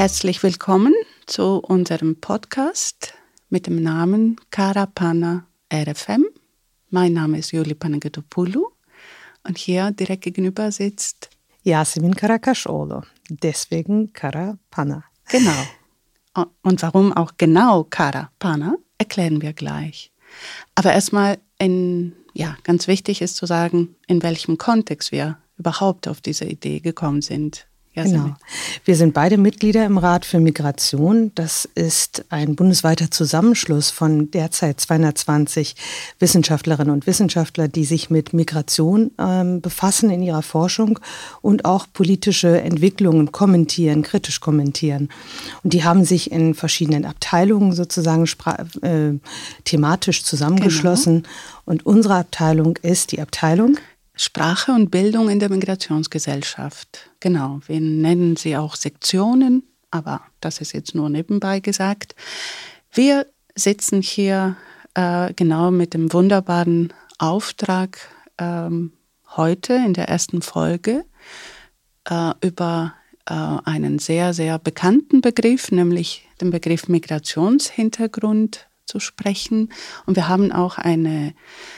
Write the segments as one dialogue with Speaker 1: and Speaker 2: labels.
Speaker 1: Herzlich willkommen zu unserem Podcast mit dem Namen Kara Pana RFM. Mein Name ist Iulie Panagiotopoulou und hier direkt gegenüber sitzt
Speaker 2: Yasemin Karakaşoğlu, deswegen Kara Pana.
Speaker 1: Genau. Und warum auch genau Kara Pana, erklären wir gleich. Aber erstmal, ganz wichtig ist zu sagen, in welchem Kontext wir überhaupt auf diese Idee gekommen sind.
Speaker 2: Genau. Wir sind beide Mitglieder im Rat für Migration. Das ist ein bundesweiter Zusammenschluss von derzeit 220 Wissenschaftlerinnen und Wissenschaftler, die sich mit Migration befassen in ihrer Forschung und auch politische Entwicklungen kommentieren, kritisch kommentieren. Und die haben sich in verschiedenen Abteilungen sozusagen thematisch zusammengeschlossen. Genau. Und unsere Abteilung ist die Abteilung
Speaker 1: Sprache und Bildung in der Migrationsgesellschaft. Genau, wir nennen sie auch Sektionen, aber das ist jetzt nur nebenbei gesagt. Wir sitzen hier genau mit dem wunderbaren Auftrag heute in der ersten Folge über einen sehr, sehr bekannten Begriff, nämlich den Begriff Migrationshintergrund zu sprechen. Und wir haben auch einen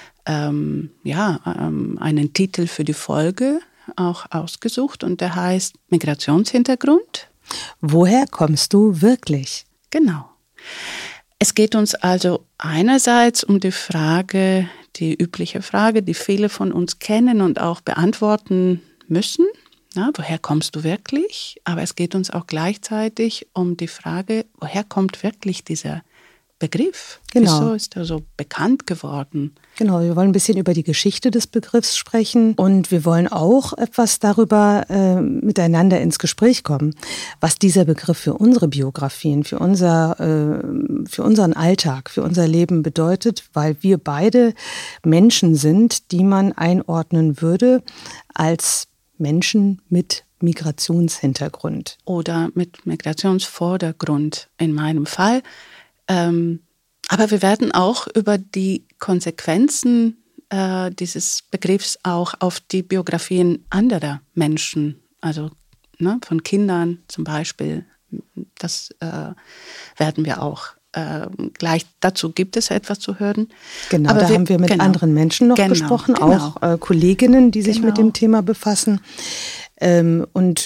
Speaker 1: Titel für die Folge auch ausgesucht und der heißt Migrationshintergrund.
Speaker 2: Woher kommst du wirklich?
Speaker 1: Genau. Es geht uns also einerseits um die Frage, die übliche Frage, die viele von uns kennen und auch beantworten müssen. Na, woher kommst du wirklich? Aber es geht uns auch gleichzeitig um die Frage, woher kommt wirklich dieser Begriff?
Speaker 2: Genau.
Speaker 1: Wieso ist er so bekannt geworden?
Speaker 2: Genau, wir wollen ein bisschen über die Geschichte des Begriffs sprechen und wir wollen auch etwas darüber miteinander ins Gespräch kommen, was dieser Begriff für unsere Biografien, für unseren Alltag, für unser Leben bedeutet, weil wir beide Menschen sind, die man einordnen würde als Menschen mit Migrationshintergrund.
Speaker 1: Oder mit Migrationsvordergrund in meinem Fall. Aber wir werden auch über die Konsequenzen dieses Begriffs auch auf die Biografien anderer Menschen, also von Kindern zum Beispiel, das werden wir auch gleich, dazu gibt es etwas zu hören.
Speaker 2: Genau, aber haben wir mit anderen Menschen noch gesprochen, auch Kolleginnen, die sich mit dem Thema befassen. Und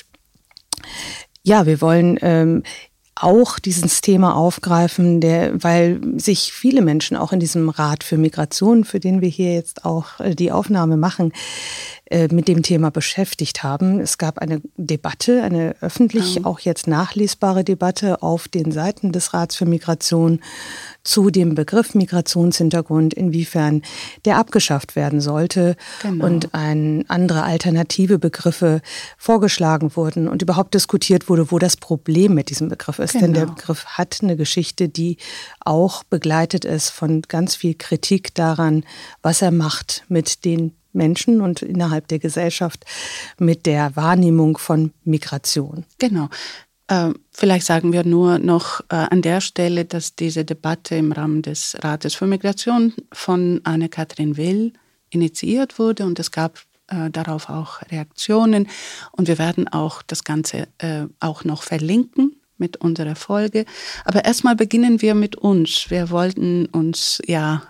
Speaker 2: ja, wir wollen auch dieses Thema aufgreifen, weil sich viele Menschen auch in diesem Rat für Migration, für den wir hier jetzt auch die Aufnahme machen, mit dem Thema beschäftigt haben. Es gab eine Debatte, eine öffentlich auch jetzt nachlesbare Debatte auf den Seiten des Rats für Migration zu dem Begriff Migrationshintergrund, inwiefern der abgeschafft werden sollte und andere alternative Begriffe vorgeschlagen wurden und überhaupt diskutiert wurde, wo das Problem mit diesem Begriff ist. Denn der Begriff hat eine Geschichte, die auch begleitet ist von ganz viel Kritik daran, was er macht mit den Menschen und innerhalb der Gesellschaft mit der Wahrnehmung von Migration.
Speaker 1: Genau. Vielleicht sagen wir nur noch an der Stelle, dass diese Debatte im Rahmen des Rates für Migration von Anne-Kathrin Will initiiert wurde und es gab darauf auch Reaktionen und wir werden auch das Ganze auch noch verlinken mit unserer Folge. Aber erstmal beginnen wir mit uns. Wir wollten uns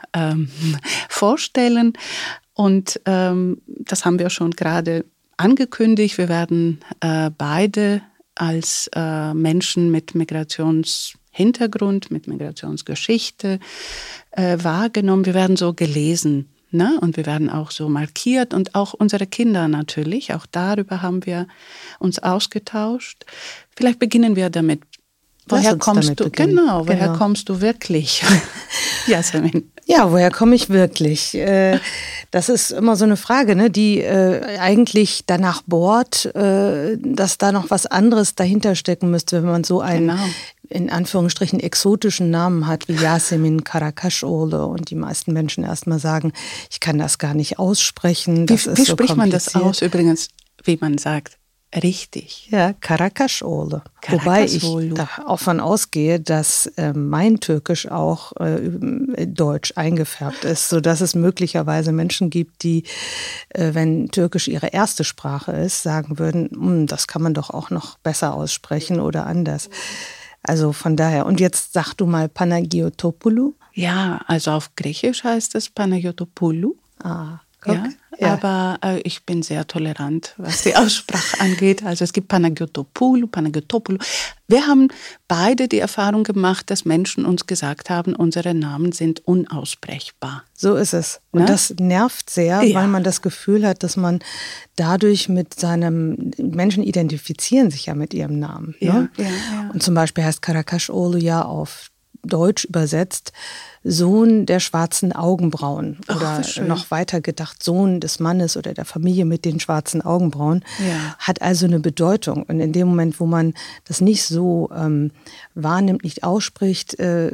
Speaker 1: vorstellen und das haben wir schon gerade angekündigt. Wir werden beide als Menschen mit Migrationshintergrund, mit Migrationsgeschichte wahrgenommen. Wir werden so gelesen, ne? Und wir werden auch so markiert und auch unsere Kinder natürlich. Auch darüber haben wir uns ausgetauscht. Vielleicht beginnen wir damit. Woher kommst du? Woher kommst du wirklich? Yasemin.
Speaker 2: Ja, woher komme ich wirklich? Das ist immer so eine Frage, ne, die eigentlich danach bohrt, dass da noch was anderes dahinter stecken müsste, wenn man so einen in Anführungsstrichen exotischen Namen hat wie Yasemin Karakaşoğlu und die meisten Menschen erstmal sagen, ich kann das gar nicht aussprechen.
Speaker 1: Wie spricht man das aus übrigens, wie man sagt? Richtig.
Speaker 2: Ja, Karakaşoğlu. Wobei ich davon ausgehe, dass mein Türkisch auch deutsch eingefärbt ist, sodass es möglicherweise Menschen gibt, die, wenn Türkisch ihre erste Sprache ist, sagen würden, das kann man doch auch noch besser aussprechen oder anders. Also von daher. Und jetzt sag du mal Panagiotopoulou.
Speaker 1: Ja, also auf Griechisch heißt es Panagiotopoulou.
Speaker 2: Ah, guck.
Speaker 1: Ja. Ja. Aber ich bin sehr tolerant, was die Aussprache angeht. Also es gibt Panagiotopoulou, Panagiotopoulou. Wir haben beide die Erfahrung gemacht, dass Menschen uns gesagt haben, unsere Namen sind unaussprechbar.
Speaker 2: So ist es. Und das nervt sehr, weil man das Gefühl hat, dass man dadurch mit seinem Menschen identifizieren sich ja mit ihrem Namen. Ne? Ja. Und zum Beispiel heißt Karakaşoğlu ja auf Deutsch übersetzt Sohn der schwarzen Augenbrauen oder noch weiter gedacht Sohn des Mannes oder der Familie mit den schwarzen Augenbrauen, hat also eine Bedeutung. Und in dem Moment, wo man das nicht so wahrnimmt, nicht ausspricht,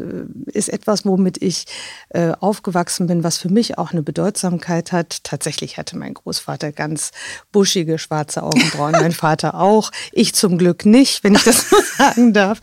Speaker 2: ist etwas, womit ich aufgewachsen bin, was für mich auch eine Bedeutsamkeit hat. Tatsächlich hatte mein Großvater ganz buschige schwarze Augenbrauen, mein Vater auch. Ich zum Glück nicht, wenn ich das so sagen darf.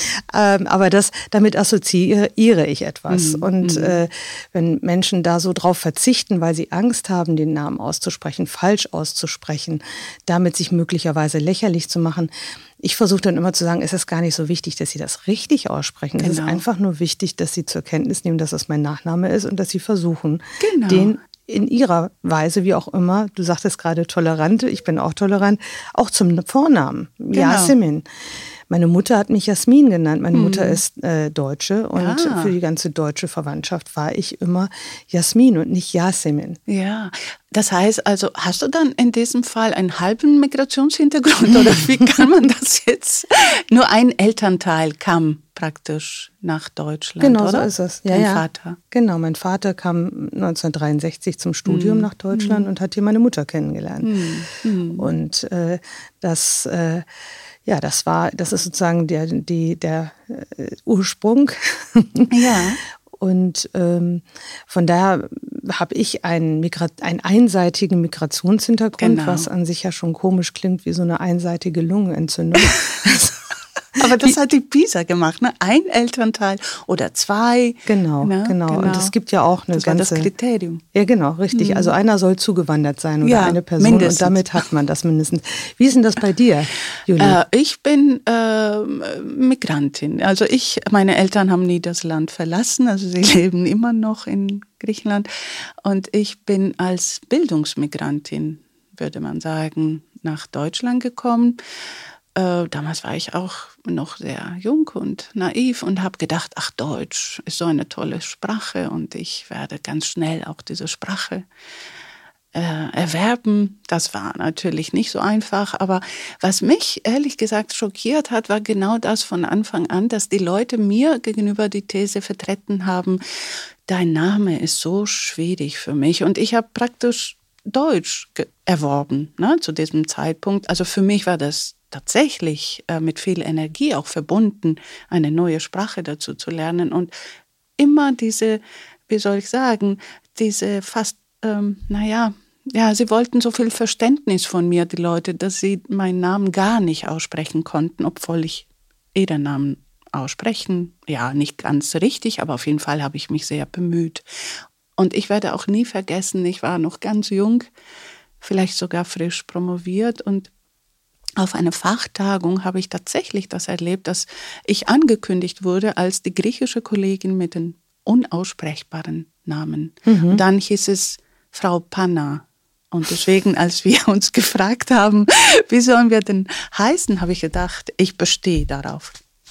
Speaker 2: Aber damit assoziiere ich etwas. Und wenn Menschen da so drauf verzichten, weil sie Angst haben, den Namen auszusprechen, falsch auszusprechen, damit sich möglicherweise lächerlich zu machen, ich versuche dann immer zu sagen, es ist gar nicht so wichtig, dass sie das richtig aussprechen. Es ist einfach nur wichtig, dass sie zur Kenntnis nehmen, dass das mein Nachname ist und dass sie versuchen, den in ihrer Weise, wie auch immer, du sagtest gerade Tolerante, ich bin auch tolerant, auch zum Vornamen, Yasemin. Meine Mutter hat mich Jasmin genannt. Meine Mutter ist Deutsche und für die ganze deutsche Verwandtschaft war ich immer Jasmin und nicht Yasemin.
Speaker 1: Ja, das heißt also, hast du dann in diesem Fall einen halben Migrationshintergrund oder wie kann man das jetzt? Nur ein Elternteil kam praktisch nach Deutschland,
Speaker 2: genau,
Speaker 1: oder?
Speaker 2: So ist es.
Speaker 1: Dein Vater.
Speaker 2: Genau, mein Vater kam 1963 zum Studium nach Deutschland und hat hier meine Mutter kennengelernt. Und das ist sozusagen der Ursprung. Ja. Und von daher habe ich einen einseitigen Migrationshintergrund, was an sich ja schon komisch klingt, wie so eine einseitige Lungenentzündung.
Speaker 1: Aber das hat die PISA gemacht, ne? Ein Elternteil oder zwei.
Speaker 2: Genau. Und es gibt ja auch eine
Speaker 1: das ganze... Das war das Kriterium.
Speaker 2: Ja, genau, richtig. Also einer soll zugewandert sein oder eine Person mindestens. Und damit hat man das mindestens. Wie ist denn das bei dir, Julie?
Speaker 1: Ich bin Migrantin. Also meine Eltern haben nie das Land verlassen. Also sie leben immer noch in Griechenland. Und ich bin als Bildungsmigrantin, würde man sagen, nach Deutschland gekommen. Damals war ich auch noch sehr jung und naiv und habe gedacht, ach, Deutsch ist so eine tolle Sprache und ich werde ganz schnell auch diese Sprache erwerben. Das war natürlich nicht so einfach, aber was mich ehrlich gesagt schockiert hat, war genau das von Anfang an, dass die Leute mir gegenüber die These vertreten haben, dein Name ist so schwierig für mich und ich habe praktisch Deutsch erworben, ne, zu diesem Zeitpunkt. Also für mich war das tatsächlich mit viel Energie auch verbunden, eine neue Sprache dazu zu lernen und immer diese, wie soll ich sagen, diese fast, sie wollten so viel Verständnis von mir, die Leute, dass sie meinen Namen gar nicht aussprechen konnten, obwohl ich ihren Namen aussprechen, ja, nicht ganz richtig, aber auf jeden Fall habe ich mich sehr bemüht. Und ich werde auch nie vergessen, ich war noch ganz jung, vielleicht sogar frisch promoviert und auf einer Fachtagung habe ich tatsächlich das erlebt, dass ich angekündigt wurde als die griechische Kollegin mit den unaussprechbaren Namen. Und dann hieß es Frau Panna. Und deswegen, als wir uns gefragt haben, wie sollen wir denn heißen, habe ich gedacht, ich bestehe darauf.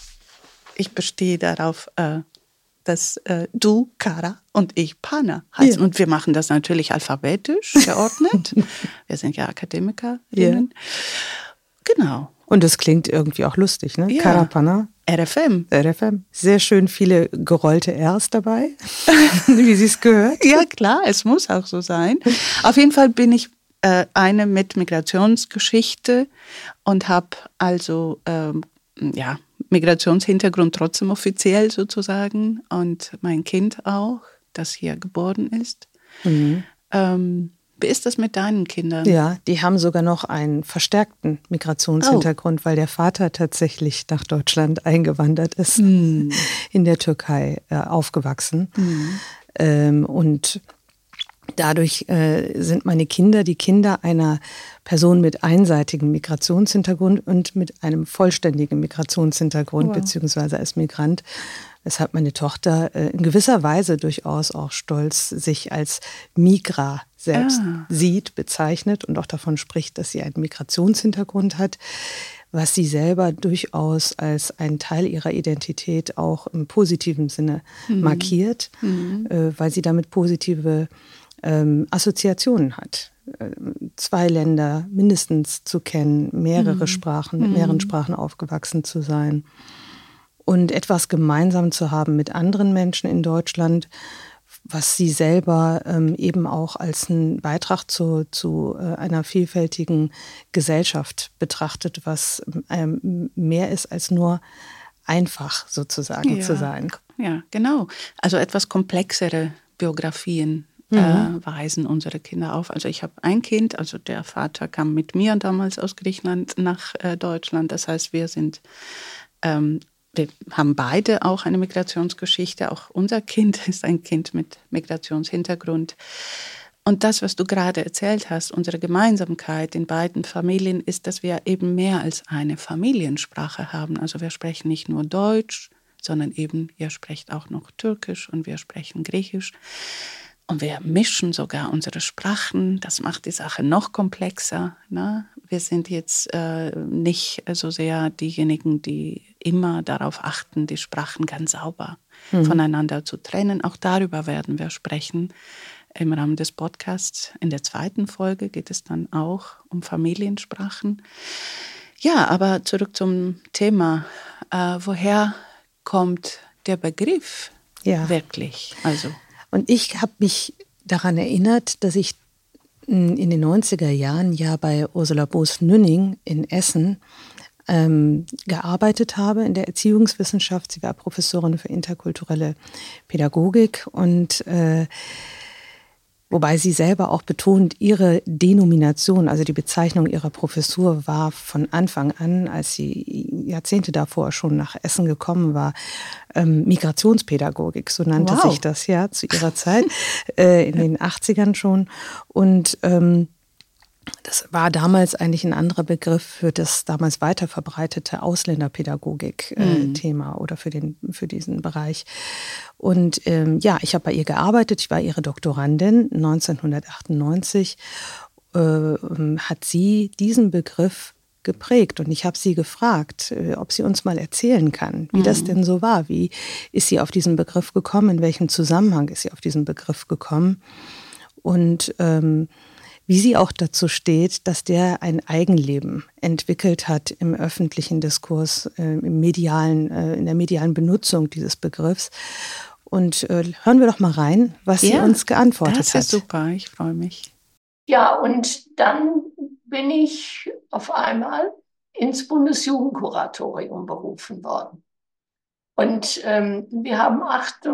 Speaker 1: Dass du Kara und ich Panna heißen. Ja. Und wir machen das natürlich alphabetisch geordnet. Wir sind ja Akademikerinnen. Ja. Genau.
Speaker 2: Und es klingt irgendwie auch lustig, ne?
Speaker 1: Ja.
Speaker 2: Kara Panna.
Speaker 1: RFM.
Speaker 2: Sehr schön viele gerollte Rs dabei, wie sie es gehört.
Speaker 1: Ja, klar, es muss auch so sein. Auf jeden Fall bin ich eine mit Migrationsgeschichte und habe also Migrationshintergrund trotzdem offiziell sozusagen und mein Kind auch, das hier geboren ist. Wie ist das mit deinen Kindern?
Speaker 2: Ja, die haben sogar noch einen verstärkten Migrationshintergrund, weil der Vater tatsächlich nach Deutschland eingewandert ist, in der Türkei aufgewachsen. Und dadurch sind meine Kinder die Kinder einer Person mit einseitigem Migrationshintergrund und mit einem vollständigen Migrationshintergrund, beziehungsweise als Migrant. Weshalb meine Tochter in gewisser Weise durchaus auch stolz sich als Migra selbst sieht, bezeichnet und auch davon spricht, dass sie einen Migrationshintergrund hat, was sie selber durchaus als einen Teil ihrer Identität auch im positiven Sinne markiert, weil sie damit positive Assoziationen hat. 2 Länder mindestens zu kennen, mehrere Sprachen, mit mehreren Sprachen aufgewachsen zu sein. Und etwas gemeinsam zu haben mit anderen Menschen in Deutschland, was sie selber eben auch als einen Beitrag zu einer vielfältigen Gesellschaft betrachtet, was mehr ist als nur einfach sozusagen zu sein.
Speaker 1: Ja, genau. Also etwas komplexere Biografien weisen unsere Kinder auf. Also ich habe ein Kind, also der Vater kam mit mir damals aus Griechenland nach Deutschland. Das heißt, wir haben beide auch eine Migrationsgeschichte. Auch unser Kind ist ein Kind mit Migrationshintergrund. Und das, was du gerade erzählt hast, unsere Gemeinsamkeit in beiden Familien, ist, dass wir eben mehr als eine Familiensprache haben. Also wir sprechen nicht nur Deutsch, sondern eben, ihr sprecht auch noch Türkisch und wir sprechen Griechisch. Und wir mischen sogar unsere Sprachen. Das macht die Sache noch komplexer. Ne? Wir sind jetzt nicht so sehr diejenigen, die immer darauf achten, die Sprachen ganz sauber voneinander zu trennen. Auch darüber werden wir sprechen im Rahmen des Podcasts. In der 2. Folge geht es dann auch um Familiensprachen. Ja, aber zurück zum Thema. Woher kommt der Begriff wirklich?
Speaker 2: Und ich habe mich daran erinnert, dass ich in den 90er Jahren ja bei Ursula Boos-Nünning in Essen gearbeitet habe in der Erziehungswissenschaft. Sie war Professorin für interkulturelle Pädagogik und wobei sie selber auch betont, ihre Denomination, also die Bezeichnung ihrer Professur war von Anfang an, als sie Jahrzehnte davor schon nach Essen gekommen war, Migrationspädagogik, so nannte sich das ja zu ihrer Zeit, in den 80ern schon. Und das war damals eigentlich ein anderer Begriff für das damals weiter verbreitete Ausländerpädagogik-Thema oder für diesen Bereich. Und ich habe bei ihr gearbeitet, ich war ihre Doktorandin. 1998 hat sie diesen Begriff geprägt und ich habe sie gefragt, ob sie uns mal erzählen kann, wie das denn so war. Wie ist sie auf diesen Begriff gekommen? In welchem Zusammenhang ist sie auf diesen Begriff gekommen? Und wie sie auch dazu steht, dass der ein Eigenleben entwickelt hat im öffentlichen Diskurs, in der medialen Benutzung dieses Begriffs. Und hören wir doch mal rein, was sie uns geantwortet hat.
Speaker 1: Das ist super, ich freue mich.
Speaker 3: Ja, und dann bin ich auf einmal ins Bundesjugendkuratorium berufen worden. Und wir haben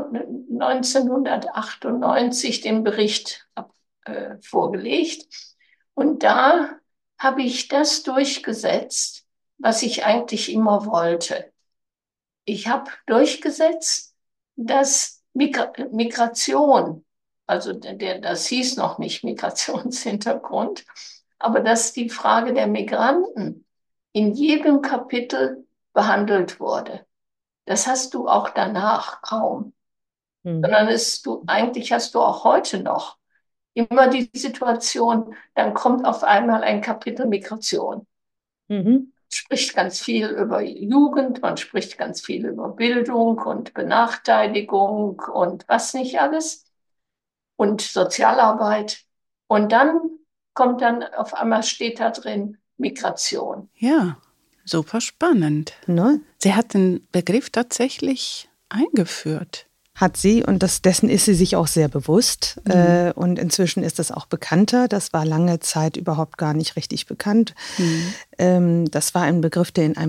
Speaker 3: 1998 den Bericht vorgelegt. Und da habe ich das durchgesetzt, was ich eigentlich immer wollte. Ich habe durchgesetzt, dass Migration, also das hieß noch nicht Migrationshintergrund, aber dass die Frage der Migranten in jedem Kapitel behandelt wurde. Das hast du auch danach kaum. Sondern eigentlich hast du auch heute noch immer die Situation, dann kommt auf einmal ein Kapitel Migration. Man spricht ganz viel über Jugend, man spricht ganz viel über Bildung und Benachteiligung und was nicht alles und Sozialarbeit. Und dann auf einmal steht da drin Migration.
Speaker 1: Ja, super spannend.
Speaker 2: Ne?
Speaker 1: Sie hat den Begriff tatsächlich eingeführt.
Speaker 2: Hat sie und dessen ist sie sich auch sehr bewusst. Und inzwischen ist das auch bekannter. Das war lange Zeit überhaupt gar nicht richtig bekannt. Das war ein Begriff, der in einem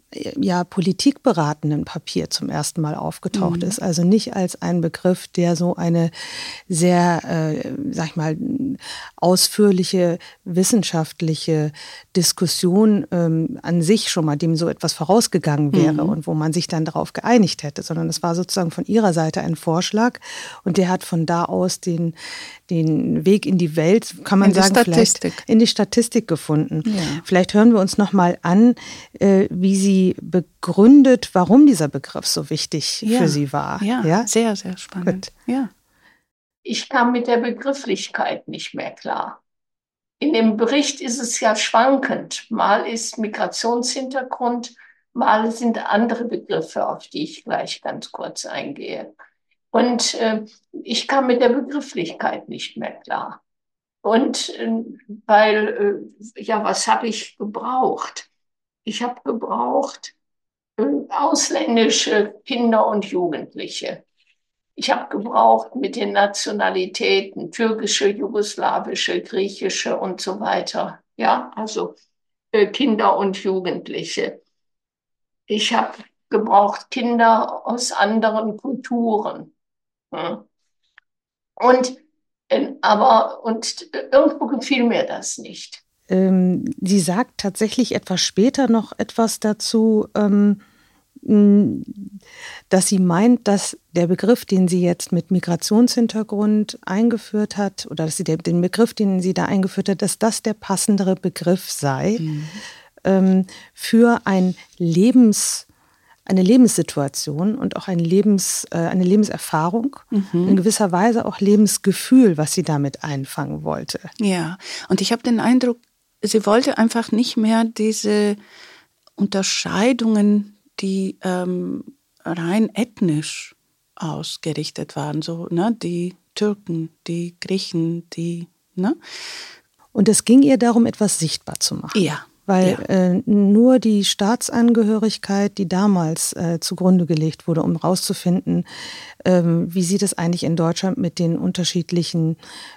Speaker 2: politikberatenden Papier zum ersten Mal aufgetaucht ist. Also nicht als ein Begriff, der so eine sehr, ausführliche wissenschaftliche Diskussion an sich schon mal, dem so etwas vorausgegangen wäre und wo man sich dann darauf geeinigt hätte, sondern es war sozusagen von ihrer Seite ein Vorschlag und der hat von da aus den Weg in die Welt, kann man sagen, vielleicht in die Statistik gefunden. Ja. Vielleicht hören wir uns noch mal an, wie sie begründet, warum dieser Begriff so wichtig für sie war.
Speaker 1: Ja, sehr, sehr spannend. Ja.
Speaker 3: Ich kam mit der Begrifflichkeit nicht mehr klar. In dem Bericht ist es ja schwankend. Mal ist Migrationshintergrund, mal sind andere Begriffe, auf die ich gleich ganz kurz eingehe. Und ich kam mit der Begrifflichkeit nicht mehr klar. Und was habe ich gebraucht? Ich habe gebraucht ausländische Kinder und Jugendliche. Ich habe gebraucht mit den Nationalitäten, türkische, jugoslawische, griechische und so weiter. Ja, also Kinder und Jugendliche. Ich habe gebraucht Kinder aus anderen Kulturen. Und irgendwo gefiel mir das nicht.
Speaker 2: Sie sagt tatsächlich etwas später noch etwas dazu, dass sie meint, dass der Begriff, den sie jetzt mit Migrationshintergrund eingeführt hat, oder dass sie den Begriff, den sie da eingeführt hat, dass das der passendere Begriff sei für eine Lebenssituation und auch eine Lebenserfahrung, in gewisser Weise auch Lebensgefühl, was sie damit einfangen wollte.
Speaker 1: Ja, und ich habe den Eindruck, sie wollte einfach nicht mehr diese Unterscheidungen, die rein ethnisch ausgerichtet waren, so, ne, die Türken, die Griechen, ne?
Speaker 2: Und es ging ihr darum, etwas sichtbar zu machen.
Speaker 1: Ja.
Speaker 2: Weil nur die Staatsangehörigkeit, die damals zugrunde gelegt wurde, um herauszufinden, wie sieht es eigentlich in Deutschland mit den unterschiedlichen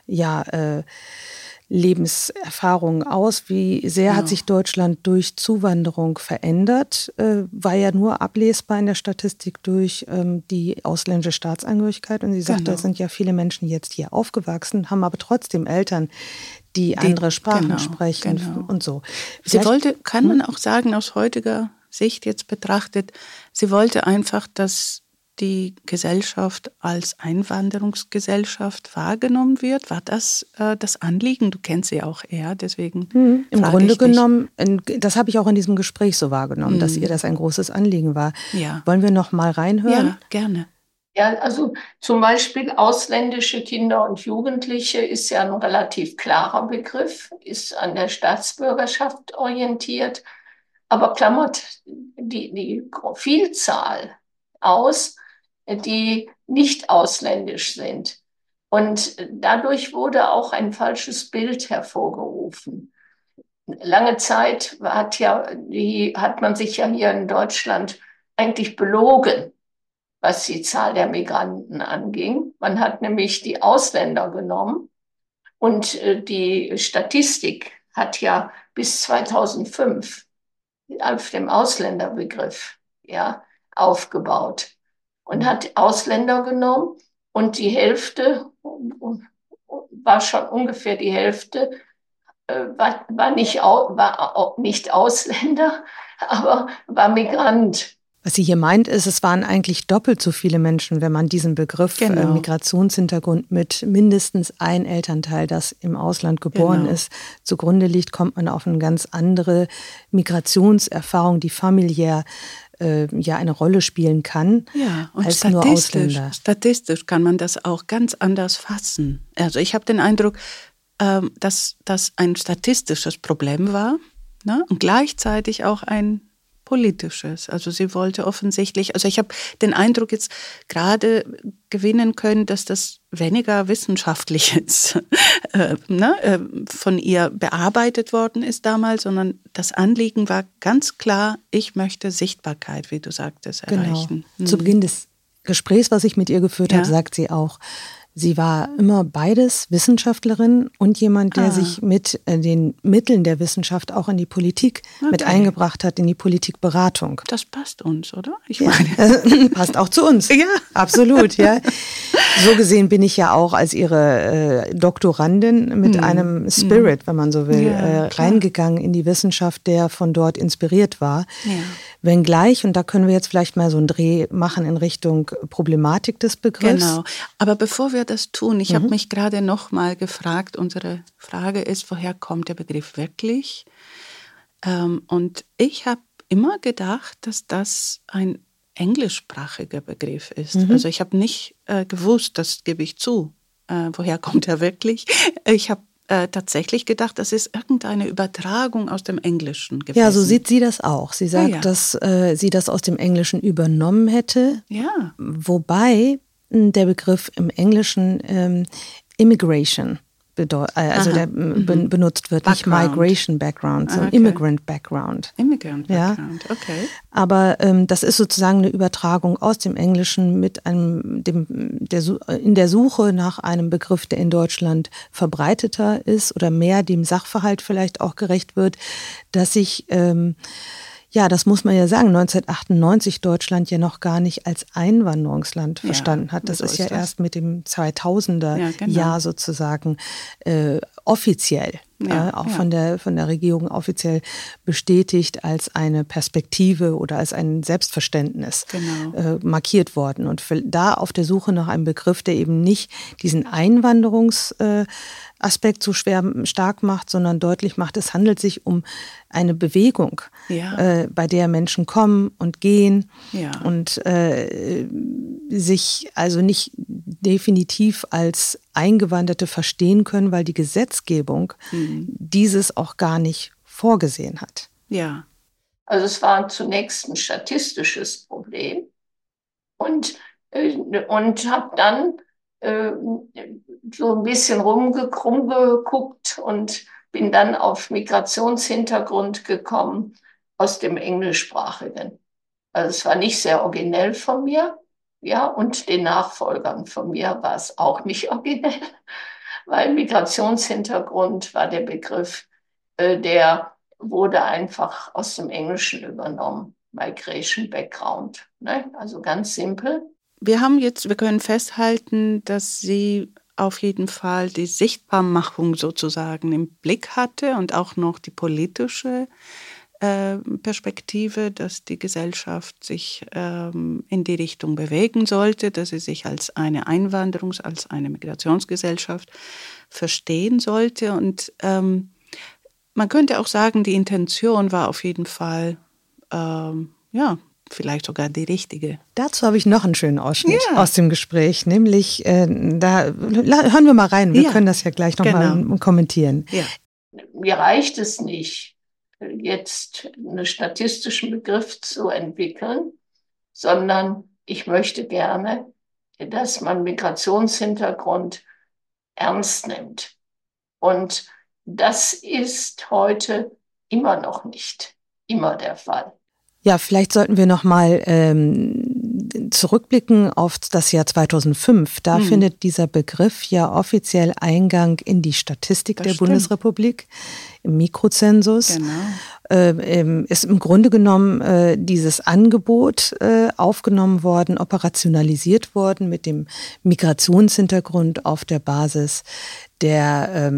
Speaker 2: Lebenserfahrungen aus, wie sehr hat sich Deutschland durch Zuwanderung verändert, war ja nur ablesbar in der Statistik durch die ausländische Staatsangehörigkeit. Und sie sagte, es sind ja viele Menschen jetzt hier aufgewachsen, haben aber trotzdem Eltern, die andere Sprachen sprechen und so.
Speaker 1: Sie wollte, kann man auch sagen, aus heutiger Sicht jetzt betrachtet, sie wollte einfach, dass die Gesellschaft als Einwanderungsgesellschaft wahrgenommen wird. War das das Anliegen? Du kennst sie auch eher, deswegen
Speaker 2: im Grunde genommen, das habe ich auch in diesem Gespräch so wahrgenommen, dass ihr das ein großes Anliegen war. Ja. Wollen wir noch mal reinhören?
Speaker 1: Ja, gerne.
Speaker 3: Ja, also zum Beispiel ausländische Kinder und Jugendliche ist ja ein relativ klarer Begriff, ist an der Staatsbürgerschaft orientiert, aber klammert die Vielzahl aus, die nicht ausländisch sind. Und dadurch wurde auch ein falsches Bild hervorgerufen. Lange Zeit hat man sich ja hier in Deutschland eigentlich belogen, was die Zahl der Migranten anging. Man hat nämlich die Ausländer genommen und die Statistik hat ja bis 2005 auf dem Ausländerbegriff aufgebaut und hat Ausländer genommen und die Hälfte, war schon ungefähr die Hälfte, war nicht Ausländer, aber war Migrant.
Speaker 2: Was sie hier meint, ist, es waren eigentlich doppelt so viele Menschen, wenn man diesen Begriff Migrationshintergrund mit mindestens ein Elternteil, das im Ausland geboren ist, zugrunde liegt, kommt man auf eine ganz andere Migrationserfahrung, die familiär eine Rolle spielen kann,
Speaker 1: und
Speaker 2: als nur Ausländer.
Speaker 1: Statistisch kann man das auch ganz anders fassen. Also ich habe den Eindruck, dass das ein statistisches Problem war, ne? Und gleichzeitig auch ein politisches. Also sie wollte offensichtlich, also ich habe den Eindruck jetzt gerade gewinnen können, dass das weniger wissenschaftlich ist, von ihr bearbeitet worden ist damals, sondern das Anliegen war ganz klar, ich möchte Sichtbarkeit, wie du sagtest, erreichen.
Speaker 2: Zu Beginn des Gesprächs, was ich mit ihr geführt habe, sagt sie auch, Sie war immer beides, Wissenschaftlerin und jemand, der sich mit den Mitteln der Wissenschaft auch in die Politik mit eingebracht hat, in die Politikberatung.
Speaker 1: Das passt uns, oder?
Speaker 2: Ich meine, passt auch zu uns. Ja, absolut. Ja. So gesehen bin ich ja auch als ihre Doktorandin mit einem Spirit, wenn man so will, reingegangen in die Wissenschaft, der von dort inspiriert war. Ja. Wenngleich, und da können wir jetzt vielleicht mal so einen Dreh machen in Richtung Problematik des Begriffs.
Speaker 1: Genau. Aber bevor wir das tun, ich habe mich gerade noch mal gefragt, unsere Frage ist, woher kommt der Begriff wirklich? Und ich habe immer gedacht, dass das ein englischsprachiger Begriff ist. Also ich habe nicht gewusst, das gebe ich zu, woher kommt er wirklich. Ich habe tatsächlich gedacht, das ist irgendeine Übertragung aus dem Englischen gewesen.
Speaker 2: Ja, so sieht sie das auch. Sie sagt, dass sie das aus dem Englischen übernommen hätte.
Speaker 1: Ja.
Speaker 2: Wobei der Begriff im Englischen Immigration benutzt wird, nicht Migration Background, sondern Immigrant Background.
Speaker 1: Immigrant Background, okay.
Speaker 2: Aber das ist sozusagen eine Übertragung aus dem Englischen mit in der Suche nach einem Begriff, der in Deutschland verbreiteter ist oder mehr dem Sachverhalt vielleicht auch gerecht wird, dass sich das muss man ja sagen, 1998 Deutschland ja noch gar nicht als Einwanderungsland verstanden hat. Das so ist ja erst mit dem 2000er Jahr sozusagen offiziell, von der Regierung offiziell bestätigt als eine Perspektive oder als ein Selbstverständnis markiert worden. Und da auf der Suche nach einem Begriff, der eben nicht diesen Einwanderungsaspekt so stark macht, sondern deutlich macht, es handelt sich um eine Bewegung, bei der Menschen kommen und gehen und sich also nicht definitiv als Eingewanderte verstehen können, weil die Gesetzgebung dieses auch gar nicht vorgesehen hat.
Speaker 1: Ja.
Speaker 3: Also es war zunächst ein statistisches Problem und habe dann so ein bisschen rumgeguckt und bin dann auf Migrationshintergrund gekommen aus dem Englischsprachigen. Also es war nicht sehr originell von mir, und den Nachfolgern von mir war es auch nicht originell, weil Migrationshintergrund war der Begriff, der wurde einfach aus dem Englischen übernommen, Migration Background, ne? Also ganz simpel.
Speaker 1: Wir können festhalten, dass sie auf jeden Fall die Sichtbarmachung sozusagen im Blick hatte und auch noch die politische Perspektive, dass die Gesellschaft sich in die Richtung bewegen sollte, dass sie sich als eine als eine Migrationsgesellschaft verstehen sollte. Und man könnte auch sagen, die Intention war auf jeden Fall, vielleicht sogar die richtige.
Speaker 2: Dazu habe ich noch einen schönen Ausschnitt aus dem Gespräch, nämlich, da hören wir mal rein, wir können das ja gleich nochmal kommentieren.
Speaker 3: Ja. Mir reicht es nicht, jetzt einen statistischen Begriff zu entwickeln, sondern ich möchte gerne, dass man Migrationshintergrund ernst nimmt. Und das ist heute immer noch nicht immer der Fall.
Speaker 2: Ja, vielleicht sollten wir noch mal zurückblicken auf das Jahr 2005. Da findet dieser Begriff ja offiziell Eingang in die Statistik der Bundesrepublik, im Mikrozensus. Genau. Ist im Grunde genommen dieses Angebot aufgenommen worden, operationalisiert worden mit dem Migrationshintergrund auf der Basis der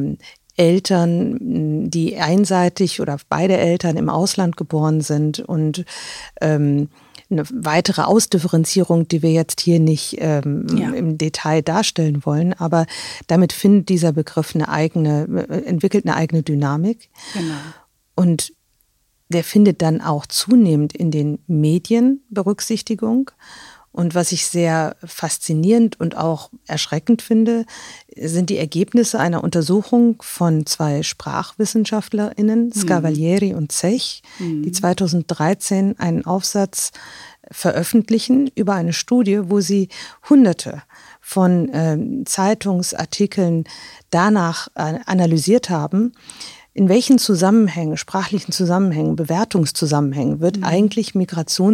Speaker 2: Eltern, die einseitig oder beide Eltern im Ausland geboren sind und eine weitere Ausdifferenzierung, die wir jetzt hier nicht im Detail darstellen wollen, aber damit findet dieser Begriff entwickelt eine eigene Dynamik. Genau. Und der findet dann auch zunehmend in den Medien Berücksichtigung. Und was ich sehr faszinierend und auch erschreckend finde, sind die Ergebnisse einer Untersuchung von 2 SprachwissenschaftlerInnen, Scavallieri und Zech, die 2013 einen Aufsatz veröffentlichen über eine Studie, wo sie Hunderte von Zeitungsartikeln danach analysiert haben, in welchen Zusammenhängen, sprachlichen Zusammenhängen, Bewertungszusammenhängen wird eigentlich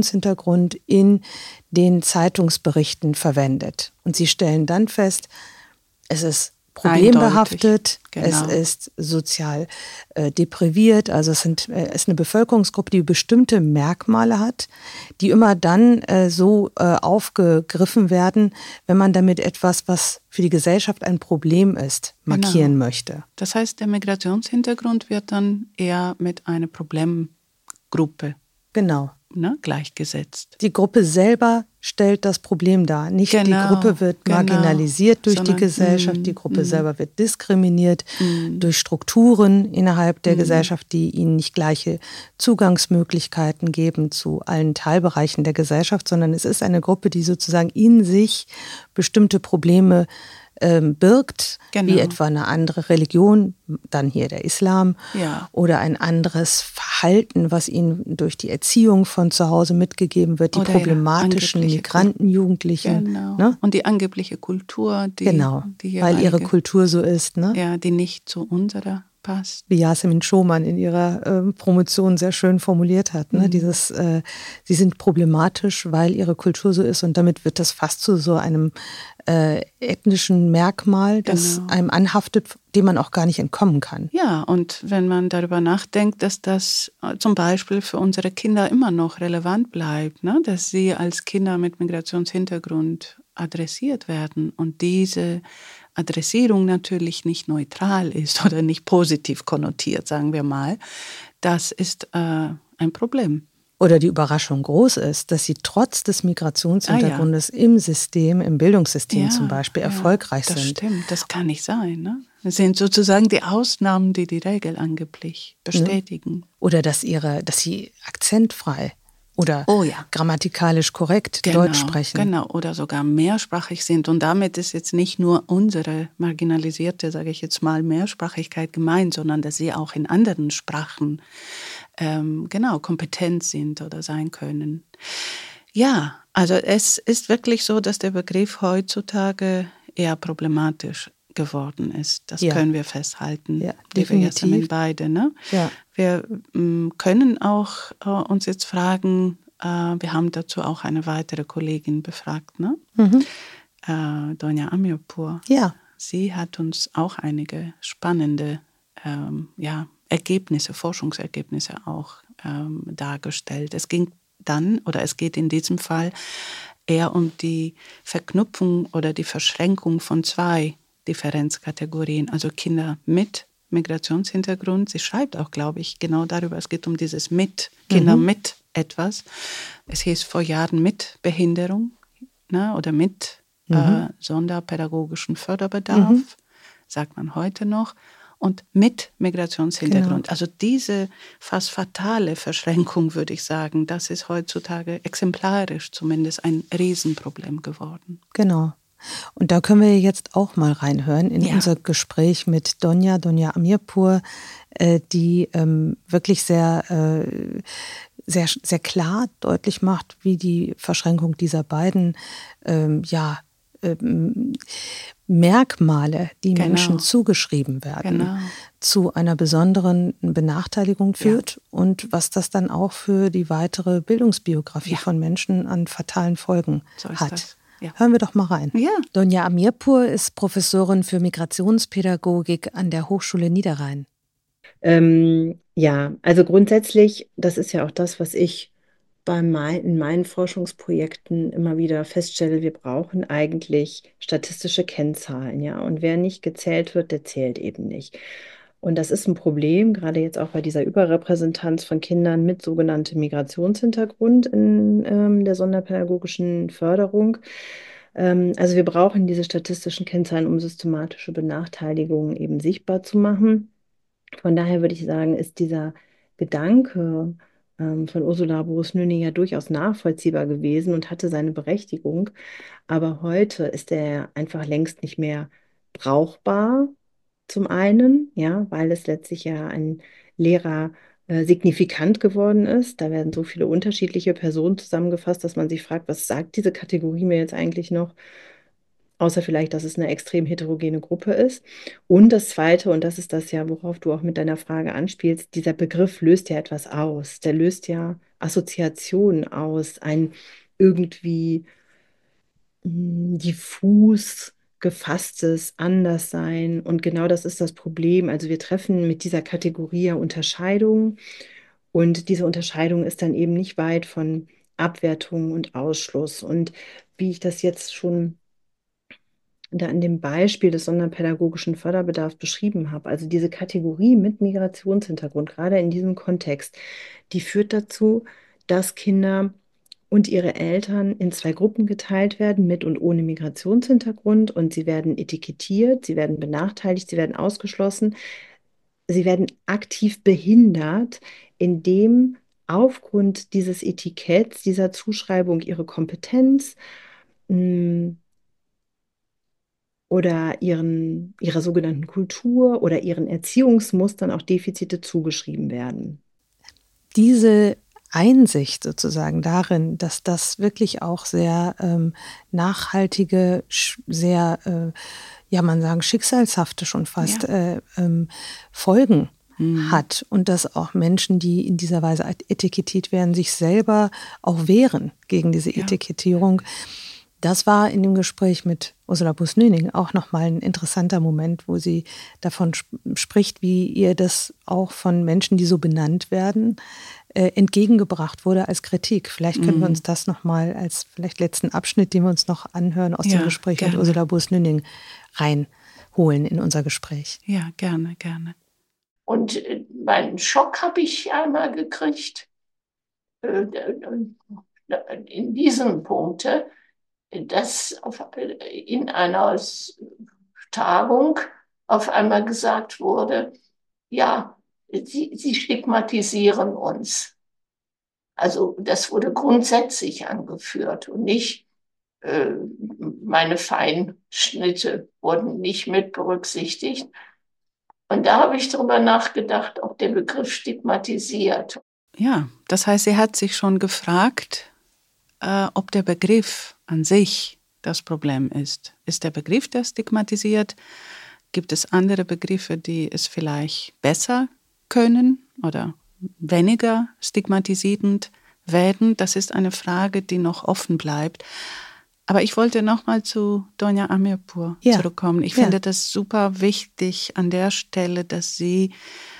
Speaker 2: Migrationshintergrund in den Zeitungsberichten verwendet? Und sie stellen dann fest, Es ist problembehaftet,
Speaker 1: genau.
Speaker 2: Es ist sozial depriviert, also es ist eine Bevölkerungsgruppe, die bestimmte Merkmale hat, die immer dann so aufgegriffen werden, wenn man damit etwas, was für die Gesellschaft ein Problem ist, markieren möchte.
Speaker 1: Das heißt, der Migrationshintergrund wird dann eher mit einer Problemgruppe gleichgesetzt.
Speaker 2: Die Gruppe selber stellt das Problem dar. Nicht die Gruppe wird marginalisiert durch die Gesellschaft, die Gruppe selber wird diskriminiert durch Strukturen innerhalb der Gesellschaft, die ihnen nicht gleiche Zugangsmöglichkeiten geben zu allen Teilbereichen der Gesellschaft, sondern es ist eine Gruppe, die sozusagen in sich bestimmte Probleme birgt, wie etwa eine andere Religion, dann hier der Islam, oder ein anderes Verhalten, was ihnen durch die Erziehung von zu Hause mitgegeben wird, die problematischen Migranten, Jugendlichen. Ne?
Speaker 1: Und die angebliche Kultur,
Speaker 2: weil ihre Kultur so ist. Ne?
Speaker 1: Ja, die nicht zu unserer passt.
Speaker 2: Wie Yasemin Schoman in ihrer Promotion sehr schön formuliert hat. Ne? Sie sind problematisch, weil ihre Kultur so ist und damit wird das fast zu so einem ethnischen Merkmal, das einem anhaftet, dem man auch gar nicht entkommen kann.
Speaker 1: Ja, und wenn man darüber nachdenkt, dass das zum Beispiel für unsere Kinder immer noch relevant bleibt, ne? Dass sie als Kinder mit Migrationshintergrund adressiert werden und diese Adressierung natürlich nicht neutral ist oder nicht positiv konnotiert, sagen wir mal, das ist ein Problem.
Speaker 2: Oder die Überraschung groß ist, dass sie trotz des Migrationshintergrundes im System, im Bildungssystem zum Beispiel, erfolgreich sind.
Speaker 1: Das stimmt, das kann nicht sein. Ne? Das sind sozusagen die Ausnahmen, die die Regel angeblich bestätigen.
Speaker 2: Oder dass sie akzentfrei oder grammatikalisch korrekt Deutsch sprechen.
Speaker 1: Genau, oder sogar mehrsprachig sind. Und damit ist jetzt nicht nur unsere marginalisierte, sage ich jetzt mal, Mehrsprachigkeit gemeint, sondern dass sie auch in anderen Sprachen kompetent sind oder sein können. Ja, also es ist wirklich so, dass der Begriff heutzutage eher problematisch geworden ist. Das können wir festhalten, liebe Yasemin, beide. Ne? Ja. Wir können auch uns jetzt fragen, wir haben dazu auch eine weitere Kollegin befragt, ne? Doña Amirpour.
Speaker 2: Ja.
Speaker 1: Sie hat uns auch einige spannende Forschungsergebnisse auch dargestellt. Es geht in diesem Fall eher um die Verknüpfung oder die Verschränkung von zwei Differenzkategorien, also Kinder mit Migrationshintergrund. Sie schreibt auch, glaube ich, genau darüber. Es geht um dieses Kinder mit etwas. Es hieß vor Jahren mit Behinderung, ne, oder mit sonderpädagogischen Förderbedarf, sagt man heute noch. Und mit Migrationshintergrund. Genau. Also diese fast fatale Verschränkung, würde ich sagen, das ist heutzutage exemplarisch zumindest ein Riesenproblem geworden.
Speaker 2: Genau. Und da können wir jetzt auch mal reinhören in unser Gespräch mit Doña Amirpour, die wirklich sehr, sehr, sehr klar deutlich macht, wie die Verschränkung dieser beiden Merkmale, die Menschen zugeschrieben werden, zu einer besonderen Benachteiligung führt und was das dann auch für die weitere Bildungsbiografie von Menschen an fatalen Folgen hat. Ja. Hören wir doch mal rein.
Speaker 1: Ja.
Speaker 2: Doña Amirpour ist Professorin für Migrationspädagogik an der Hochschule Niederrhein.
Speaker 4: Also grundsätzlich, das ist ja auch das, was ich in meinen Forschungsprojekten immer wieder feststelle, wir brauchen eigentlich statistische Kennzahlen, ja. Und wer nicht gezählt wird, der zählt eben nicht. Und das ist ein Problem, gerade jetzt auch bei dieser Überrepräsentanz von Kindern mit sogenanntem Migrationshintergrund in der sonderpädagogischen Förderung. Also wir brauchen diese statistischen Kennzahlen, um systematische Benachteiligungen eben sichtbar zu machen. Von daher würde ich sagen, ist dieser Gedanke von Ursula Burus-Nünning ja durchaus nachvollziehbar gewesen und hatte seine Berechtigung. Aber heute ist er einfach längst nicht mehr brauchbar, zum einen, ja, weil es letztlich ja ein Lehrer signifikant geworden ist. Da werden so viele unterschiedliche Personen zusammengefasst, dass man sich fragt, was sagt diese Kategorie mir jetzt eigentlich noch? Außer vielleicht, dass es eine extrem heterogene Gruppe ist. Und das Zweite, und das ist das ja, worauf du auch mit deiner Frage anspielst, dieser Begriff löst ja etwas aus. Der löst ja Assoziationen aus, ein irgendwie diffus gefasstes Anderssein. Und genau das ist das Problem. Also wir treffen mit dieser Kategorie ja Unterscheidung. Und diese Unterscheidung ist dann eben nicht weit von Abwertung und Ausschluss. Und wie ich das jetzt schon da in dem Beispiel des sonderpädagogischen Förderbedarfs beschrieben habe, also diese Kategorie mit Migrationshintergrund, gerade in diesem Kontext, die führt dazu, dass Kinder und ihre Eltern in 2 Gruppen geteilt werden, mit und ohne Migrationshintergrund, und sie werden etikettiert, sie werden benachteiligt, sie werden ausgeschlossen, sie werden aktiv behindert, indem aufgrund dieses Etiketts, dieser Zuschreibung ihre Kompetenz oder ihrer sogenannten Kultur oder ihren Erziehungsmustern auch Defizite zugeschrieben werden.
Speaker 2: Diese Einsicht sozusagen darin, dass das wirklich auch sehr nachhaltige, sehr, ja man sagen, schicksalshafte schon fast Folgen hat und dass auch Menschen, die in dieser Weise etikettiert werden, sich selber auch wehren gegen diese Etikettierung. Das war in dem Gespräch mit Ursula Busnöning auch nochmal ein interessanter Moment, wo sie davon spricht, wie ihr das auch von Menschen, die so benannt werden, entgegengebracht wurde als Kritik. Vielleicht können wir uns das nochmal als vielleicht letzten Abschnitt, den wir uns noch anhören aus dem Gespräch gerne mit Ursula Busnöning reinholen in unser Gespräch.
Speaker 1: Ja, gerne, gerne.
Speaker 3: Und meinen Schock habe ich einmal gekriegt in diesem Punkte, dass in einer Tagung auf einmal gesagt wurde, ja, sie stigmatisieren uns. Also das wurde grundsätzlich angeführt und nicht meine Feinschnitte wurden nicht mit berücksichtigt. Und da habe ich darüber nachgedacht, ob der Begriff stigmatisiert.
Speaker 1: Ja, das heißt, sie hat sich schon gefragt, ob der Begriff an sich das Problem ist. Ist der Begriff, der stigmatisiert? Gibt es andere Begriffe, die es vielleicht besser können oder weniger stigmatisierend werden? Das ist eine Frage, die noch offen bleibt. Aber ich wollte nochmal zu Doña Amirpour zurückkommen. Ich finde das super wichtig an der Stelle, dass sie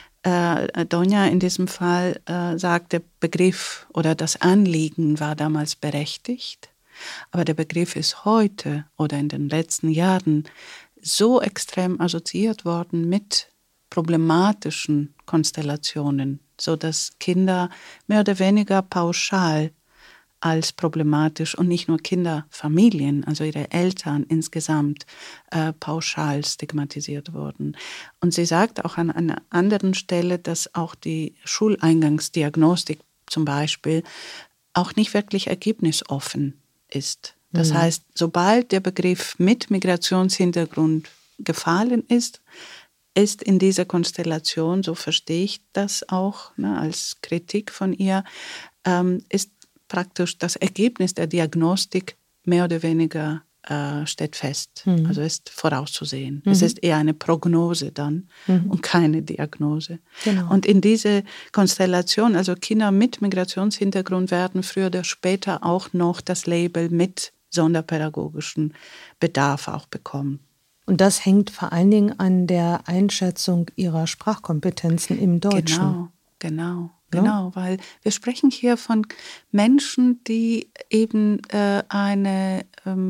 Speaker 1: Doña in diesem Fall sagt, der Begriff oder das Anliegen war damals berechtigt, aber der Begriff ist heute oder in den letzten Jahren so extrem assoziiert worden mit problematischen Konstellationen, sodass Kinder mehr oder weniger pauschal als problematisch und nicht nur Kinder, Familien, also ihre Eltern insgesamt pauschal stigmatisiert wurden. Und sie sagt auch an einer anderen Stelle, dass auch die Schuleingangsdiagnostik zum Beispiel auch nicht wirklich ergebnisoffen ist. Das heißt, sobald der Begriff mit Migrationshintergrund gefallen ist in dieser Konstellation, so verstehe ich das auch als Kritik von ihr, ist praktisch das Ergebnis der Diagnostik mehr oder weniger steht fest. Also ist vorauszusehen. Es ist eher eine Prognose dann und keine Diagnose. Genau. Und in diese Konstellation, also Kinder mit Migrationshintergrund werden früher oder später auch noch das Label mit sonderpädagogischen Bedarf auch bekommen.
Speaker 2: Und das hängt vor allen Dingen an der Einschätzung ihrer Sprachkompetenzen im Deutschen.
Speaker 1: Genau, weil wir sprechen hier von Menschen, die eben eine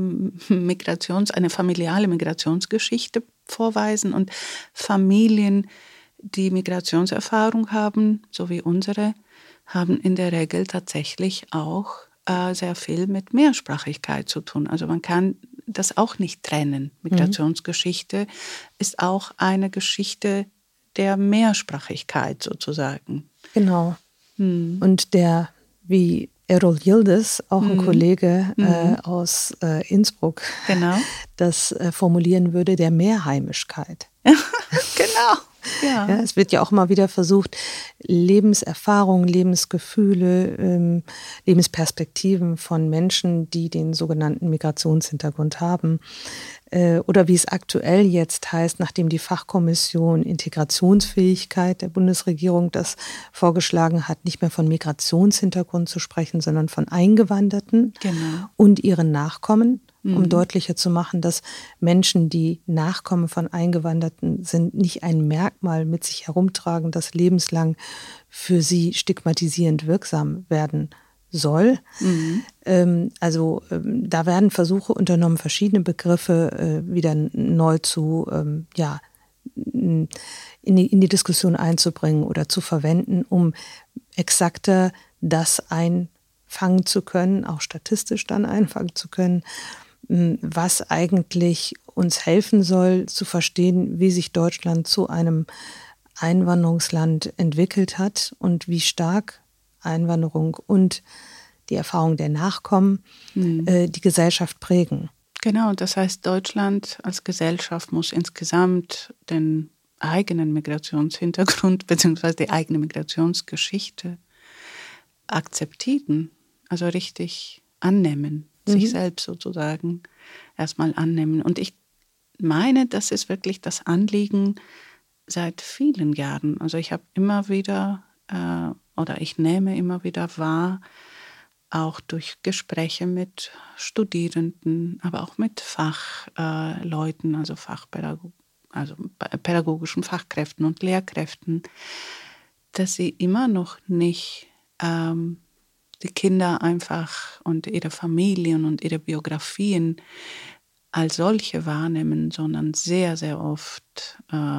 Speaker 1: familiale Migrationsgeschichte vorweisen und Familien, die Migrationserfahrung haben, so wie unsere, haben in der Regel tatsächlich auch sehr viel mit Mehrsprachigkeit zu tun. Also man kann das auch nicht trennen. Migrationsgeschichte ist auch eine Geschichte der Mehrsprachigkeit sozusagen.
Speaker 2: Genau. Und der, wie Errol Yildiz, auch ein Kollege aus Innsbruck, das formulieren würde, der Mehrheimischkeit.
Speaker 1: Genau. Ja.
Speaker 2: Ja, es wird ja auch mal wieder versucht, Lebenserfahrungen, Lebensgefühle, Lebensperspektiven von Menschen, die den sogenannten Migrationshintergrund haben, oder wie es aktuell jetzt heißt, nachdem die Fachkommission Integrationsfähigkeit der Bundesregierung das vorgeschlagen hat, nicht mehr von Migrationshintergrund zu sprechen, sondern von Eingewanderten und ihren Nachkommen. um deutlicher zu machen, dass Menschen, die Nachkommen von Eingewanderten sind, nicht ein Merkmal mit sich herumtragen, das lebenslang für sie stigmatisierend wirksam werden soll. Da werden Versuche unternommen, verschiedene Begriffe wieder neu zu in die Diskussion einzubringen oder zu verwenden, um exakter das einfangen zu können, auch statistisch dann einfangen zu können, was eigentlich uns helfen soll, zu verstehen, wie sich Deutschland zu einem Einwanderungsland entwickelt hat und wie stark Einwanderung und die Erfahrung der Nachkommen die Gesellschaft prägen.
Speaker 1: Genau, das heißt, Deutschland als Gesellschaft muss insgesamt den eigenen Migrationshintergrund bzw. die eigene Migrationsgeschichte akzeptieren, also richtig annehmen, sich selbst sozusagen erstmal annehmen. Und ich meine, das ist wirklich das Anliegen seit vielen Jahren. Also ich habe immer wieder ich nehme immer wieder wahr, auch durch Gespräche mit Studierenden, aber auch mit Fachleuten, also pädagogischen Fachkräften und Lehrkräften, dass sie immer noch nicht die Kinder einfach und ihre Familien und ihre Biografien als solche wahrnehmen, sondern sehr, sehr oft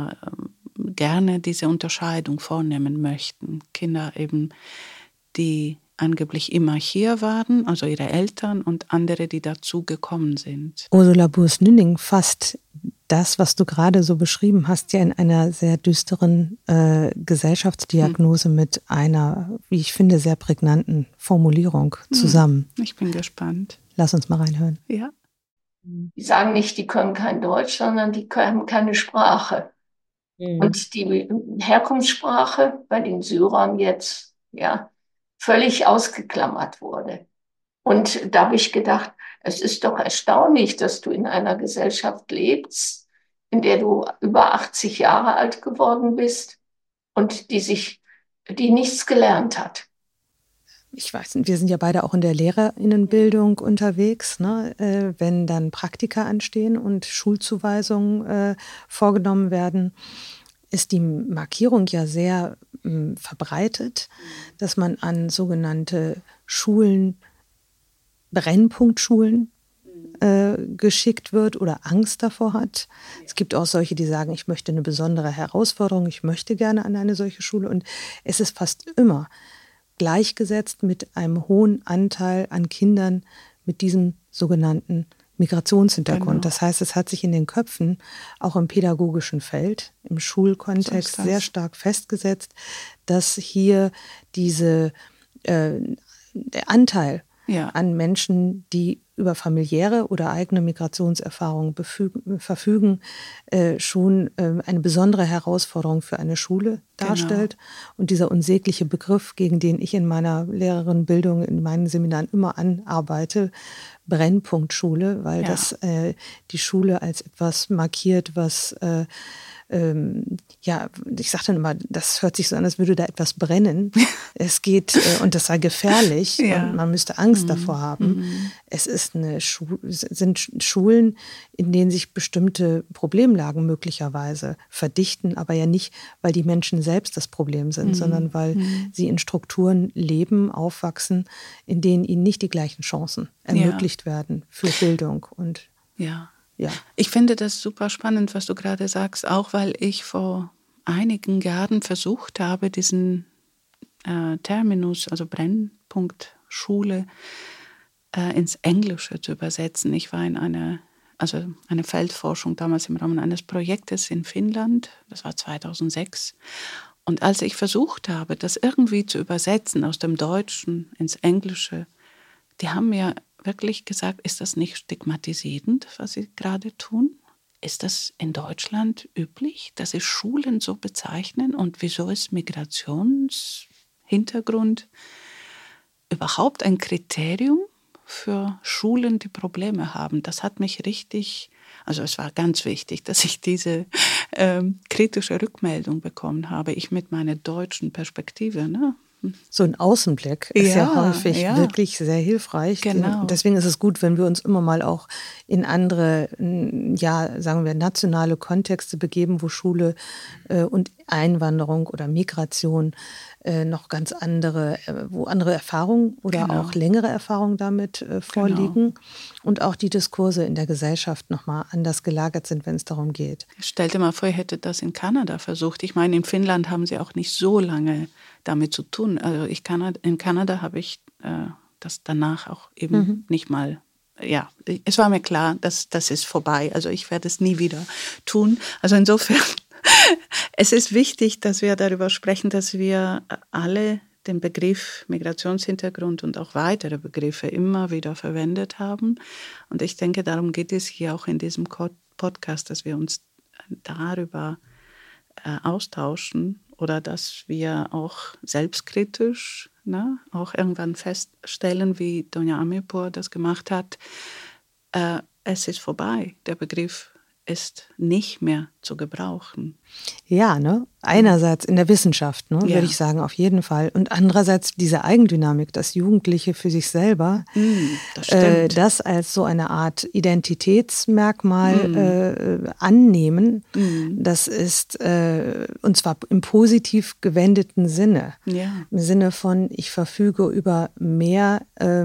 Speaker 1: gerne diese Unterscheidung vornehmen möchten. Kinder eben, die angeblich immer hier waren, also ihre Eltern, und andere, die dazu gekommen sind.
Speaker 2: Ursula Burs-Nünning fasst das, was du gerade so beschrieben hast, ja in einer sehr düsteren Gesellschaftsdiagnose mit einer, wie ich finde, sehr prägnanten Formulierung zusammen.
Speaker 1: Ich bin gespannt.
Speaker 2: Lass uns mal reinhören.
Speaker 1: Ja.
Speaker 3: Die sagen nicht, die können kein Deutsch, sondern die können keine Sprache. Und die Herkunftssprache bei den Syrern jetzt, völlig ausgeklammert wurde. Und da habe ich gedacht, es ist doch erstaunlich, dass du in einer Gesellschaft lebst, in der du über 80 Jahre alt geworden bist und die nichts gelernt hat.
Speaker 2: Ich weiß nicht, wir sind ja beide auch in der LehrerInnenbildung unterwegs, ne? Wenn dann Praktika anstehen und Schulzuweisungen vorgenommen werden, ist die Markierung ja sehr verbreitet, dass man an sogenannte Schulen, Brennpunktschulen geschickt wird oder Angst davor hat. Es gibt auch solche, die sagen, ich möchte eine besondere Herausforderung, ich möchte gerne an eine solche Schule. Und es ist fast immer gleichgesetzt mit einem hohen Anteil an Kindern mit diesem sogenannten Migrationshintergrund. Genau. Das heißt, es hat sich in den Köpfen, auch im pädagogischen Feld, im Schulkontext sehr stark festgesetzt, dass hier der Anteil an Menschen, die über familiäre oder eigene Migrationserfahrungen verfügen, schon eine besondere Herausforderung für eine Schule darstellt. Genau. Und dieser unsägliche Begriff, gegen den ich in meiner Lehrerinnenbildung, in meinen Seminaren immer anarbeite, Brennpunktschule, weil das die Schule als etwas markiert, was ich sage dann immer, das hört sich so an, als würde da etwas brennen. Es geht, und das sei gefährlich, und man müsste Angst davor haben. Es ist sind Schulen, in denen sich bestimmte Problemlagen möglicherweise verdichten, aber ja nicht, weil die Menschen selbst das Problem sind, sondern weil sie in Strukturen leben, aufwachsen, in denen ihnen nicht die gleichen Chancen ermöglicht werden für Bildung. Und
Speaker 1: ja. Ich finde das super spannend, was du gerade sagst, auch weil ich vor einigen Jahren versucht habe, diesen Terminus, also Brennpunkt Schule, ins Englische zu übersetzen. Ich war in eine Feldforschung damals im Rahmen eines Projektes in Finnland, das war 2006. Und als ich versucht habe, das irgendwie zu übersetzen aus dem Deutschen ins Englische, die haben mir wirklich gesagt, ist das nicht stigmatisierend, was Sie gerade tun? Ist das in Deutschland üblich, dass Sie Schulen so bezeichnen? Und wieso ist Migrationshintergrund überhaupt ein Kriterium für Schulen, die Probleme haben? Das hat mich es war ganz wichtig, dass ich diese kritische Rückmeldung bekommen habe. Ich mit meiner deutschen Perspektive,
Speaker 2: So ein Außenblick ist ja häufig wirklich sehr hilfreich.
Speaker 1: Genau.
Speaker 2: Und deswegen ist es gut, wenn wir uns immer mal auch in andere, sagen wir, nationale Kontexte begeben, wo Schule und Einwanderung oder Migration noch ganz andere, wo andere Erfahrungen oder auch längere Erfahrungen damit vorliegen und auch die Diskurse in der Gesellschaft nochmal anders gelagert sind, wenn es darum geht.
Speaker 1: Stell dir mal vor, ihr hättet das in Kanada versucht. Ich meine, in Finnland haben sie auch nicht so lange damit zu tun. Also in Kanada habe ich das danach auch eben nicht mal, es war mir klar, dass das ist vorbei. Also ich werde es nie wieder tun. Also insofern, es ist wichtig, dass wir darüber sprechen, dass wir alle den Begriff Migrationshintergrund und auch weitere Begriffe immer wieder verwendet haben. Und ich denke, darum geht es hier auch in diesem Podcast, dass wir uns darüber austauschen oder dass wir auch selbstkritisch auch irgendwann feststellen, wie Doña Amirpour das gemacht hat. Es ist vorbei. Der Begriff ist nicht mehr zu gebrauchen.
Speaker 2: Ja, einerseits in der Wissenschaft, würde ich sagen, auf jeden Fall. Und andererseits diese Eigendynamik, das Jugendliche für sich selber, das als so eine Art Identitätsmerkmal annehmen, das ist, und zwar im positiv gewendeten Sinne. Ja. Im Sinne von, ich verfüge über mehr,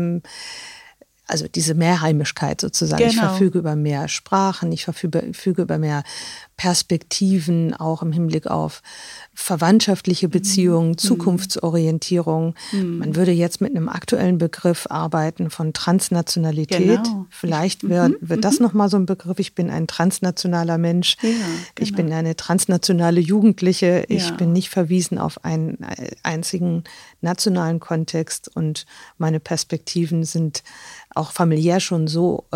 Speaker 2: also diese Mehrheimischkeit sozusagen. Genau. Ich verfüge über mehr Sprachen, ich verfüge über mehr Perspektiven, auch im Hinblick auf verwandtschaftliche Beziehungen, Zukunftsorientierung. Man würde jetzt mit einem aktuellen Begriff arbeiten von Transnationalität. Genau. Vielleicht wird das nochmal so ein Begriff. Ich bin ein transnationaler Mensch. Ja, genau. Ich bin eine transnationale Jugendliche. Ich bin nicht verwiesen auf einen einzigen nationalen Kontext und meine Perspektiven sind auch familiär schon so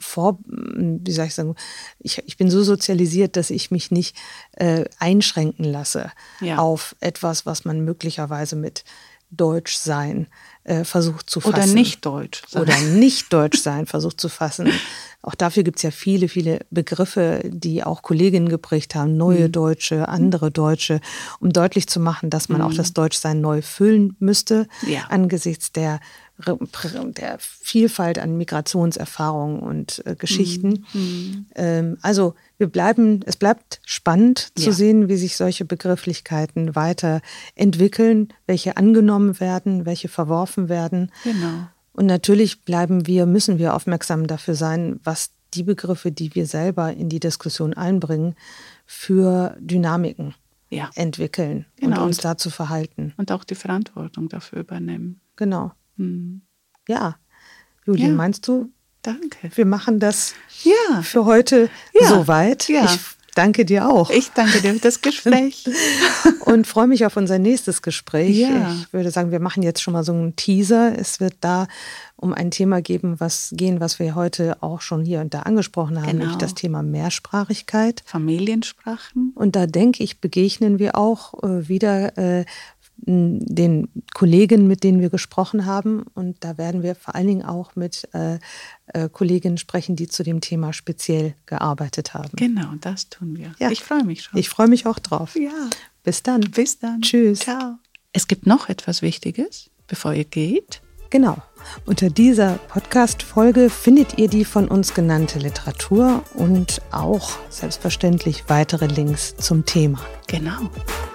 Speaker 2: ich bin so sozialisiert, dass ich mich nicht einschränken lasse auf etwas, was man möglicherweise mit Deutschsein versucht zu fassen.
Speaker 1: Oder nicht Deutsch sein.
Speaker 2: Oder nicht Deutsch sein versucht zu fassen. Auch dafür gibt es ja viele, viele Begriffe, die auch Kolleginnen geprägt haben. Neue Deutsche, andere Deutsche, um deutlich zu machen, dass man auch das Deutschsein neu füllen müsste, angesichts der Vielfalt an Migrationserfahrungen und Geschichten. Also es bleibt spannend zu sehen, wie sich solche Begrifflichkeiten weiterentwickeln, welche angenommen werden, welche verworfen werden. Genau. Und natürlich müssen wir aufmerksam dafür sein, was die Begriffe, die wir selber in die Diskussion einbringen, für Dynamiken entwickeln und uns dazu verhalten.
Speaker 1: Und auch die Verantwortung dafür übernehmen.
Speaker 2: Genau. Ja, Julia, meinst du?
Speaker 1: Danke.
Speaker 2: Wir machen das für heute soweit.
Speaker 1: Ja.
Speaker 2: Ich danke dir auch.
Speaker 1: Ich danke dir für das Gespräch.
Speaker 2: Und freue mich auf unser nächstes Gespräch.
Speaker 1: Ja.
Speaker 2: Ich würde sagen, wir machen jetzt schon mal so einen Teaser. Es wird da um ein Thema gehen, was wir heute auch schon hier und da angesprochen haben, nämlich das Thema Mehrsprachigkeit.
Speaker 1: Familiensprachen.
Speaker 2: Und da denke ich, begegnen wir auch wieder den Kollegen, mit denen wir gesprochen haben. Und da werden wir vor allen Dingen auch mit Kolleginnen sprechen, die zu dem Thema speziell gearbeitet haben.
Speaker 1: Genau, das tun wir. Ja. Ich freue mich schon.
Speaker 2: Ich freue mich auch drauf.
Speaker 1: Ja.
Speaker 2: Bis dann.
Speaker 1: Bis dann.
Speaker 2: Tschüss.
Speaker 1: Ciao. Es gibt noch etwas Wichtiges, bevor ihr geht.
Speaker 2: Genau. Unter dieser Podcast-Folge findet ihr die von uns genannte Literatur und auch selbstverständlich weitere Links zum Thema.
Speaker 1: Genau.